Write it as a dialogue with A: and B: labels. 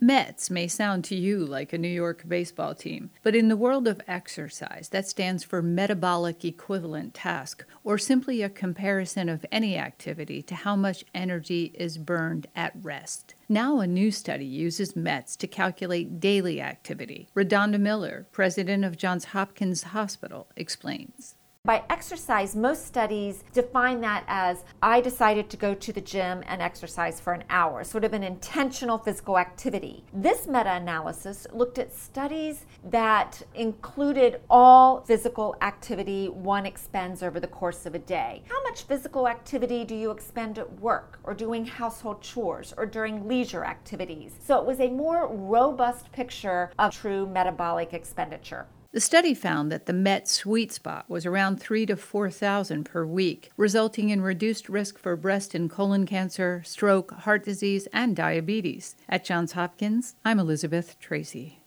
A: Mets may sound to you like a New York baseball team, but in the world of exercise, that stands for metabolic equivalent task, or simply a comparison of any activity to how much energy is burned at rest. Now a new study uses METs to calculate daily activity. Redonda Miller, president of Johns Hopkins Hospital, explains.
B: By exercise, most studies define that as I decided to go to the gym and exercise for an hour, sort of an intentional physical activity. This meta-analysis looked at studies that included all physical activity one expends over the course of a day. How much physical activity do you expend at work or doing household chores or during leisure activities? So it was a more robust picture of true metabolic expenditure.
A: The study found that the MET sweet spot was around 3,000 to 4,000 per week, resulting in reduced risk for breast and colon cancer, stroke, heart disease, and diabetes. At Johns Hopkins, I'm Elizabeth Tracy.